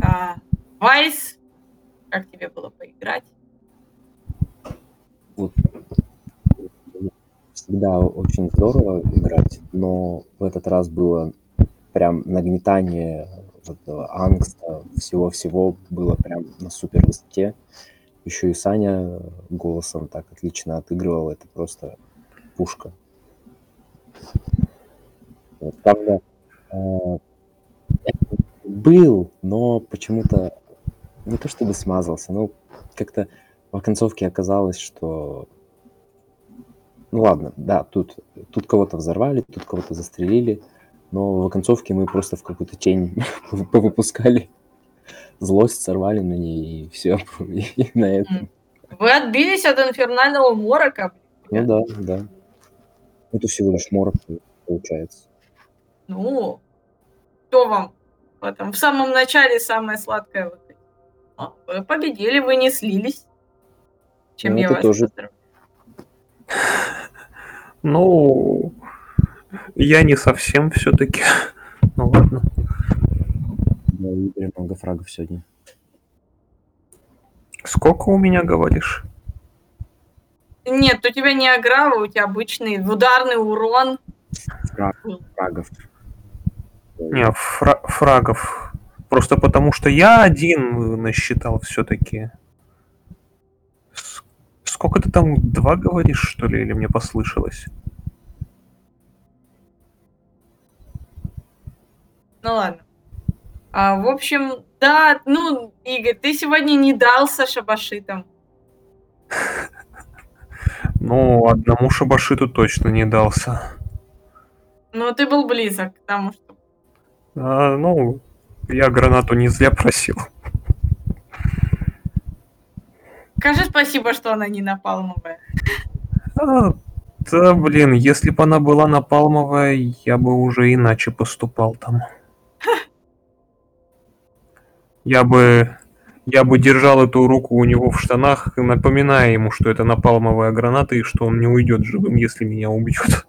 Вайс, как тебе было поиграть? Вот всегда очень здорово играть, но в этот раз было прям нагнетание вот этого ангста, всего-всего было прям на супер высоте. Еще и Саня голосом так отлично отыгрывал, это просто пушка. Вот, правда, был, но почему-то не то чтобы смазался, но как-то в оконцовке оказалось, что ну ладно, да, тут кого-то взорвали, тут кого-то застрелили, но в оконцовке мы просто в какую-то тень повыпускали, злость сорвали на ней, и все, и на этом. Вы отбились от инфернального морока, Ну ребят. да. Это всего лишь морок получается. Ну, что вам в самом начале самое сладкое вот это? Вы победили, вы не слились. Чем Ну я это вас тоже поздравляю. Ну, я не совсем все-таки. Ну ладно. да, у Игоря много фрагов сегодня. Сколько у меня, говоришь? Нет, у тебя не аграва, у тебя обычный ударный урон. Фрагов. Не, фрагов. Просто потому что я один насчитал все-таки. Сколько ты там, 2 говоришь, что ли, или мне послышалось? Ну ладно. В общем, да, ну, Игорь, ты сегодня не дался шабашитам. Ну, одному шабашиту точно не дался. Но ты был близок к тому, что... Ну, я гранату не зря просил. Скажи спасибо, что она не напалмовая. Да, блин, если бы она была напалмовая, я бы уже иначе поступал там. Я бы держал эту руку у него в штанах, напоминая ему, что это напалмовая граната и что он не уйдет живым, если меня убьет.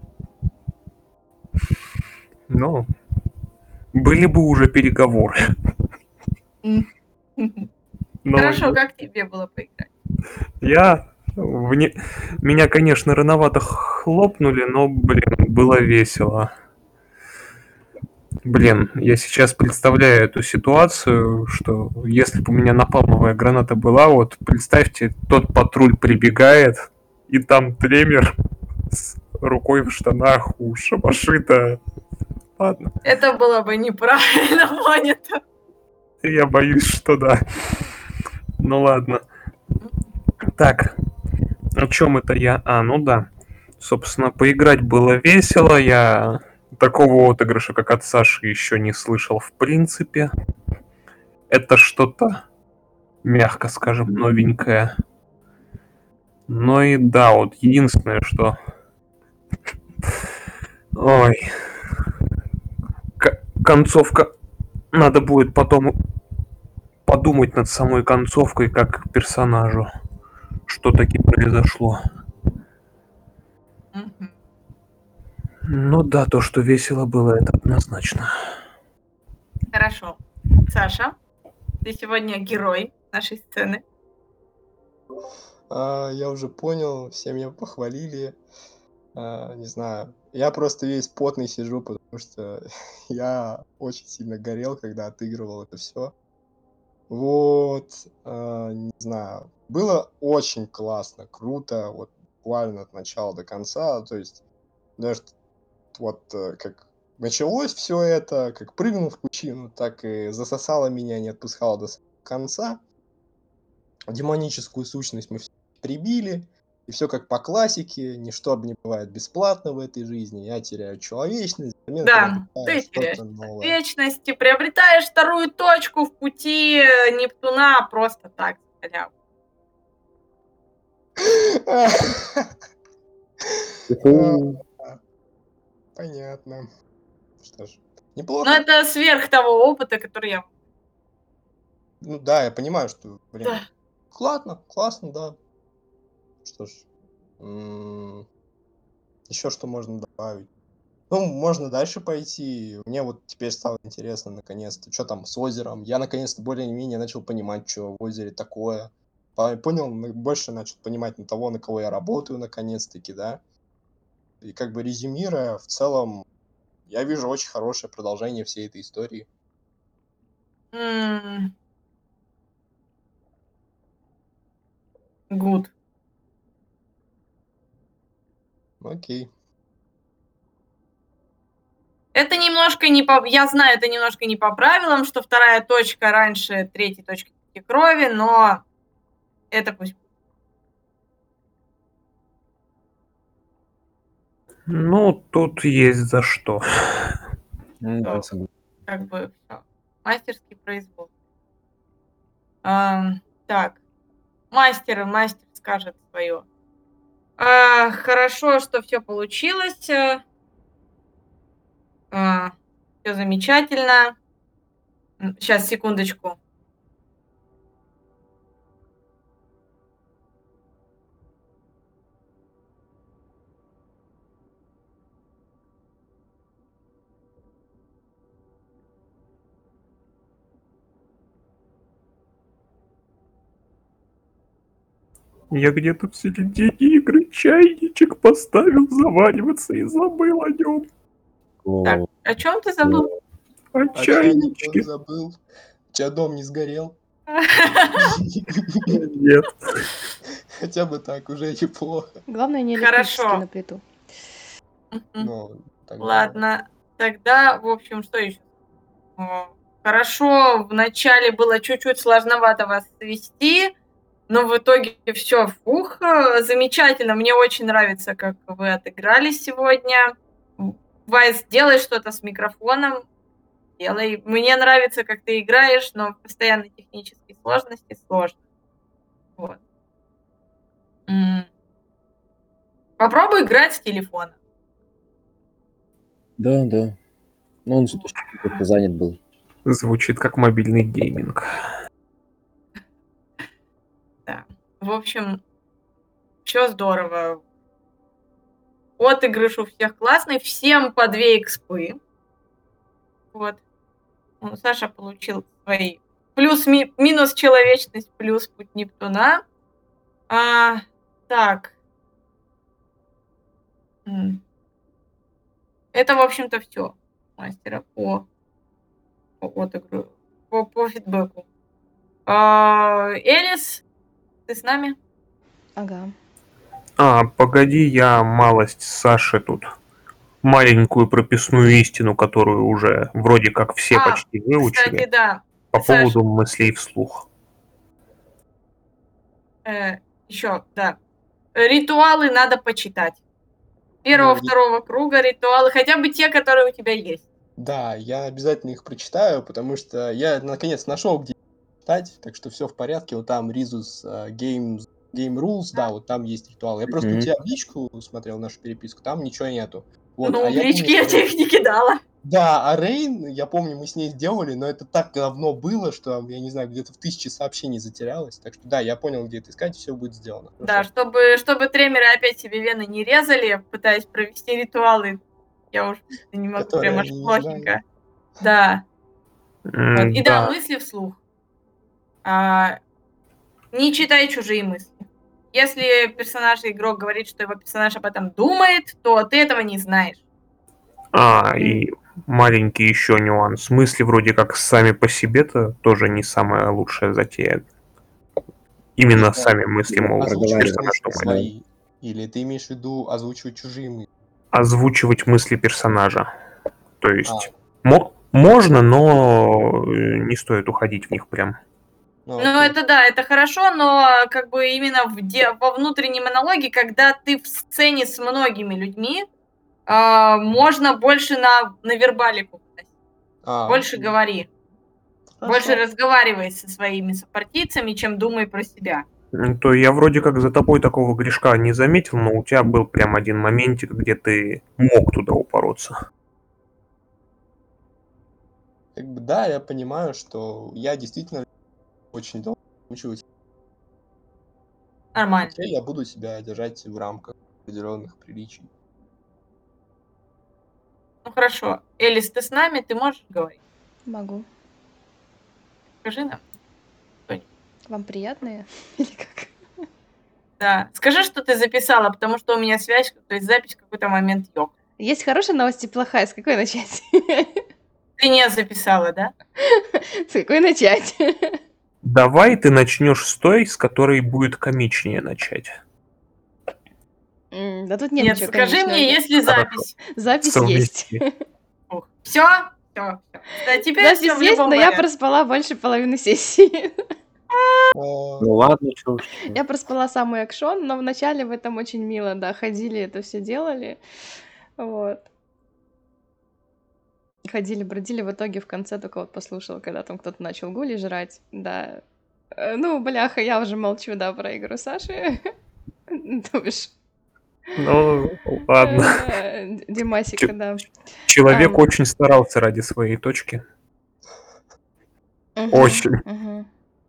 Но были бы уже переговоры. Хорошо, как тебе было поиграть? Меня, конечно, рановато хлопнули, но, блин, было весело. Блин, я сейчас представляю эту ситуацию, что если бы у меня напалмовая граната была, вот представьте, тот патруль прибегает, и там Тремер с рукой в штанах у шабашита. Ладно. Это было бы неправильно понято. Я боюсь, что да. Ну ладно. Так, о чем это я? Ну да. Собственно, поиграть было весело. Я такого отыгрыша, как от Саши, еще не слышал в принципе. Это что-то, мягко скажем, новенькое. Ну и да, вот единственное, что... Ой. Концовка... Надо будет потом подумать над самой концовкой, как персонажу. Что таки произошло. Ну да, то, что весело было, это однозначно. Хорошо. Саша, ты сегодня герой нашей сцены. Я уже понял, все меня похвалили. Не знаю. Я просто весь потный сижу, потому что я очень сильно горел, когда отыгрывал это все. Вот, не знаю. Было очень классно, круто, вот буквально от начала до конца. То есть даже вот как началось все это, как прыгнул в пучину, так и засосало меня, не отпускало до конца. Демоническую сущность мы прибили, и все как по классике, ничто не бывает бесплатно в этой жизни. Я теряю человечность, взамен Да, приобретаю ты теряешь что-то новое. вечности, приобретаешь вторую точку в пути Нептуна просто так, халяву. Понятно. Что ж, Но неплохо. это сверх того опыта, который я... Ну да, я понимаю, что, блин, Да. классно, да. Что ж, еще что можно добавить? Ну, можно дальше пойти. Мне вот теперь стало интересно, наконец-то, что там с озером. Я, наконец-то, более-менее начал понимать, что в озере такое. Понял, больше начал понимать на того, на кого я работаю, наконец-таки, да. И как бы резюмируя, в целом, я вижу очень хорошее продолжение всей этой истории. М, Good. Окей. Это немножко не по... Я знаю, это немножко не по правилам, что вторая точка раньше третьей точки крови, но это пусть... Ну, тут есть за что. Да, Всё, согласен. как бы всё. Мастерский произвол. Так, мастер скажет свое. Хорошо, что все получилось. Все замечательно. Сейчас, секундочку. Я где-то в середине игры чайничек поставил завариваться и забыл о нем. Так, О, о чем ты забыл? О А чайник он чайничке. забыл. У тебя дом не сгорел? Нет. Хотя бы так, уже неплохо. Главное, не электрический Хорошо. на плиту. Мгм. Ну, тогда... Ладно, тогда, в общем, что еще? Хорошо, вначале было чуть-чуть сложновато вас свести, но в итоге все, замечательно. Мне очень нравится, как вы отыграли сегодня. Вайс, делай что-то с микрофоном, делай. Мне нравится, как ты играешь, но в постоянной технической сложности сложно. Вот. Попробуй играть с телефона. да, да. Ну, он же как-то занят был. Звучит как мобильный гейминг. Да. В общем, все здорово. Отыгрыш у всех классный, всем по 2 экспы. Вот. Саша получил свои минус человечность, плюс путь Нептуна. Так. Это, в общем-то, все мастера по отыгрышу, по фидбэку. Элис, ты с нами? Ага. Погоди, я малость Саши тут. Маленькую прописную истину, которую уже вроде как все почти Кстати, выучили, да. по Саш, поводу мыслей вслух. еще, да. Ритуалы надо почитать. Первого, Ну, второго круга ритуалы, хотя бы те, которые у тебя есть. да, я обязательно их прочитаю, потому что я наконец нашел, где читать, так что все в порядке. Вот там Rizus Game Rules, да, вот там есть ритуалы. Я просто у Мгм. тебя в личку смотрел нашу переписку, там ничего нету. Вот, Ну, а в я помню, личке я что... тебе их не кидала. Да, а Рейн, я помню, мы с ней сделали, но это так давно было, что, я не знаю, где-то в 1000 сообщений затерялось. Так что да, я понял, где это искать, все будет сделано. Да, Хорошо. чтобы тремеры опять себе вены не резали, пытаясь провести ритуалы. Я уж не могу, Которые прям аж они не знают. плохенько. Да. Вот. И да, Да. мысли вслух. А, Не читай чужие мысли. Если персонаж игрок говорит, что его персонаж об этом думает, то ты этого не знаешь. И маленький еще нюанс. Мысли вроде как сами по себе-то тоже не самая лучшая затея. Именно Не знаю, сами мысли, мол, озвучивать Проговаривать. персонаж мысли думает. свои. Или ты имеешь в виду озвучивать чужие мысли? Озвучивать мысли персонажа. То А, есть можно, но не стоит уходить в них прям. Ну, окей. это да, это хорошо, но как бы именно во внутреннем монологе, когда ты в сцене с многими людьми, можно больше на вербалику. Больше Окей. говори. Больше Хорошо. разговаривай со своими сопартийцами, чем думай про себя. То я вроде как за тобой такого грешка не заметил, но у тебя был прям один моментик, где ты мог туда упороться. Как бы да, я понимаю, что я действительно очень долго учусь. Нормально. Окей, я буду себя держать в рамках определенных приличий. Ну хорошо. Элис, ты с нами, ты можешь говорить? Могу. Скажи нам. Вам приятные? Или как? Да. Скажи, что ты записала, потому что у меня связь, то есть запись в какой-то момент ёк. Есть хорошая новость и плохая. С какой начать? Ты не записала, да? С какой начать? Давай ты начнешь с той, с которой будет комичнее начать. Да тут нет Нет, ничего скажи комичного. мне, есть ли Хорошо. запись? Запись есть. Совмести. Все? Все. Да, теперь Запись все в есть, любом но я порядке. проспала больше половины сессии. Ну ладно, чё уж. Я проспала самый экшон, но вначале в этом очень мило, да, ходили, это все делали. Вот. Ходили, бродили, в итоге в конце только вот послушала, когда там кто-то начал гули жрать, да. Ну, бляха, я уже молчу, да, про игру Саши. То бишь, Ну, ладно. Димасика, да. Человек очень старался ради своей точки. Очень. Мгм.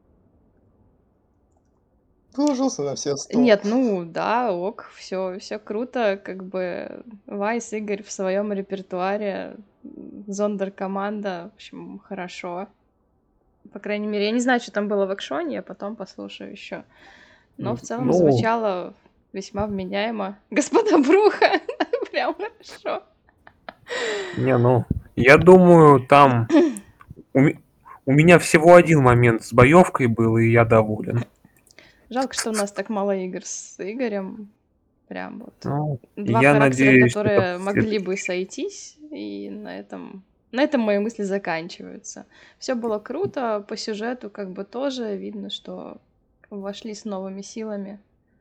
Выложился на все 100. Нет, ну да, ок, все круто, как бы Вайс, Игорь в своем репертуаре, Зондеркоманда, в общем, хорошо. По крайней мере, я не знаю, что там было в экшоне, я потом послушаю еще. Но в целом Ну. звучало весьма вменяемо. Господа Бруха, прям хорошо. Не, ну, я думаю, там у меня всего один момент с боевкой был, и я доволен. Жалко, что у нас так мало игр с Игорем. Прям вот. Ну, Два я характера, надеюсь, которые это могли бы сойтись, и на этом мои мысли заканчиваются. Все было круто, по сюжету как бы тоже видно, что вошли с новыми силами.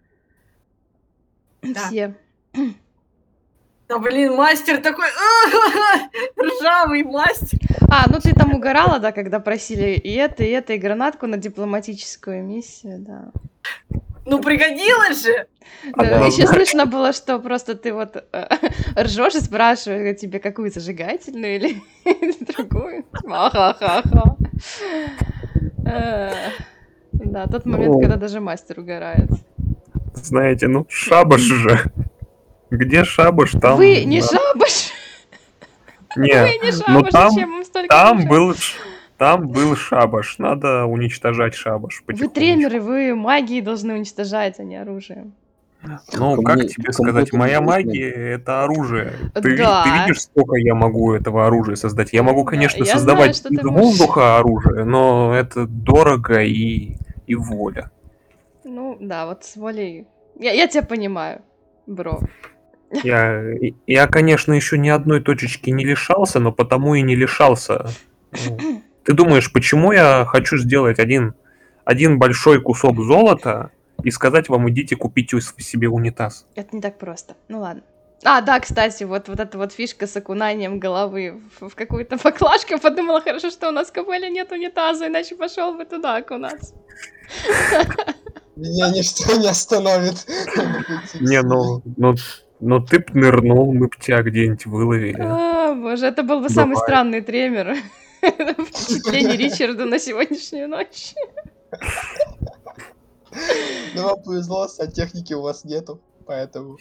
Да. Все. Да блин, мастер такой ржавый мастер. Ну ты там угорала, да, когда просили и это, и гранатку на дипломатическую миссию, да. Ну пригодилось же. Да, Однозначно. еще слышно было, что просто ты вот ржешь и спрашиваешь тебе, какую зажигательную или другую. Ха-ха-ха-ха. Да, тот момент, когда даже мастер угорает. знаете, ну, шабаш же. Где шабаш, там... Вы не шабаш! Не, Вы не ну шабаш, там, зачем вам столько там душа? был, там был шабаш. Надо уничтожать шабаш Вы потихонечку. тренеры, вы магией должны уничтожать, а не оружием. Ну, Ко как мне- тебе ко сказать, мне моя тут магия — это оружие. Ты Да. видишь, сколько я могу этого оружия создать? Я могу, Да, конечно, я создавать знаю, что из ты можешь. воздуха оружие, но это дорого и воля. Ну, да, вот с волей... Я тебя понимаю, бро. Я, конечно, еще ни одной точечки не лишался, но потому и не лишался. Ну, ты думаешь, почему я хочу сделать один большой кусок золота и сказать вам, идите купите себе унитаз? Это не так просто. Ну ладно. Да, кстати, вот эта вот фишка с окунанием головы в какую-то баклажку. Подумала, хорошо, что у нас в капелле нет унитаза, иначе пошел бы туда окунаться. Меня ничто не остановит. Не, ну ты б нырнул, мы б тебя где-нибудь выловили. Боже, это был бы самый странный тремор. Впечатление Ричарда на сегодняшнюю ночь. Ну, вам повезло, сантехники у вас нету, поэтому...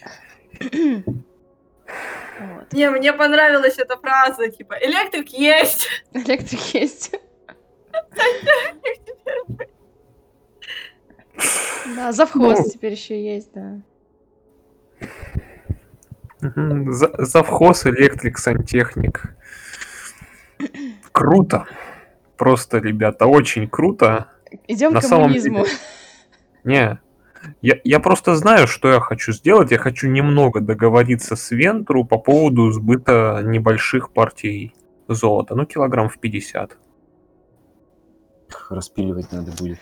Вот. Не, мне понравилась эта фраза, типа, электрик есть. Электрик есть. Да, завхоз теперь еще есть, да. Завхоз, электрик, сантехник. Круто. Просто, ребята, очень круто. Идем На к самом коммунизму. Не, я просто знаю, что я хочу сделать. Я хочу немного договориться с Вентру по поводу сбыта небольших партий золота. Ну, килограмм в 50. Их распиливать надо будет.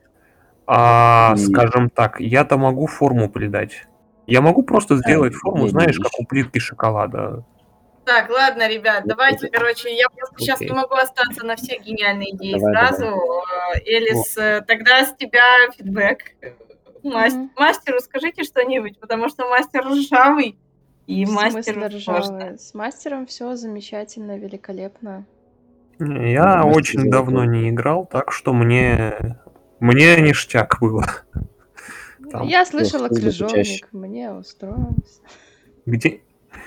Скажем так, я-то могу форму придать. Я могу просто сделать форму, знаешь, как у плитки шоколада. Так, ладно, ребят, давайте, короче, я просто сейчас Окей. не могу остаться на все гениальные идеи Давай, сразу. Элис, тогда с тебя фидбэк. Мастеру скажите что-нибудь, потому что мастер ржавый, и В мастеру смысле сложно. ржавые? С мастером все замечательно, великолепно. Я Мастер очень золотой. давно не играл, так что мне ништяк было. Там. Я слышала что бы почаще. крыжовник, мне устроилось.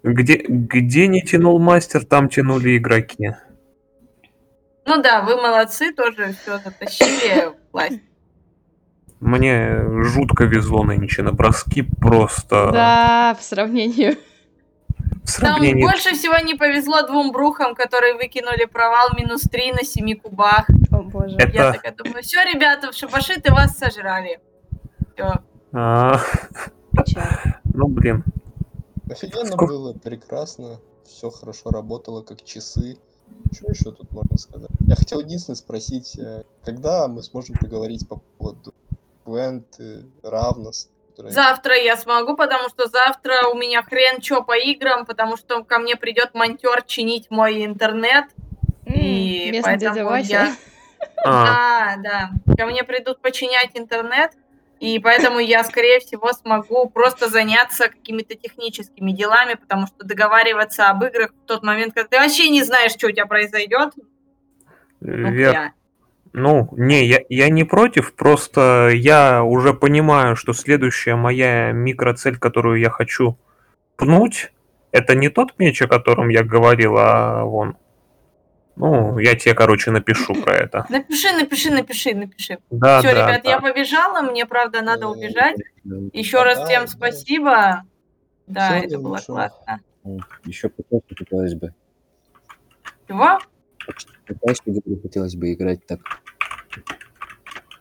Где не тянул мастер, там тянули игроки. Ну да, вы молодцы, тоже все затащили. Власть. Мне жутко везло нынче на броски, просто Да, в сравнении. в Там сравнении... больше всего не повезло двум брухам, которые выкинули провал -3 на 7 кубах. О боже. Это- Я такая думаю, все, ребята, в шабашиты вас сожрали. Все. А, Печаль. ну, блин. Офигенно Сколько- было, прекрасно. Все хорошо работало, как часы. Что еще тут можно сказать? Я хотел единственное спросить, когда мы сможем поговорить по поводу Gwent, Равнос? Завтра я смогу, потому что завтра у меня хрен чё по играм, потому что ко мне придет монтер чинить мой интернет. И Местный дядя поэтому Вася. я... Да. Ко мне придут починять интернет, и поэтому я, скорее всего, смогу просто заняться какими-то техническими делами, потому что договариваться об играх в тот момент, когда ты вообще не знаешь, что у тебя произойдет. Верно. Ну, не, я не против, просто я уже понимаю, что следующая моя микроцель, которую я хочу пнуть, это не тот меч, о котором я говорил, а вон. Ну, я тебе, короче, напишу про это. Напиши. Да, Все, да, ребят, да. я побежала, мне, правда, надо убежать. Еще раз всем Да. спасибо. Да, Всего это было наилучшего. классно. Еще по хотелось бы. Чего? По говорю, хотелось бы играть так.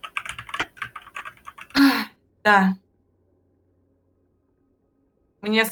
Да. Мне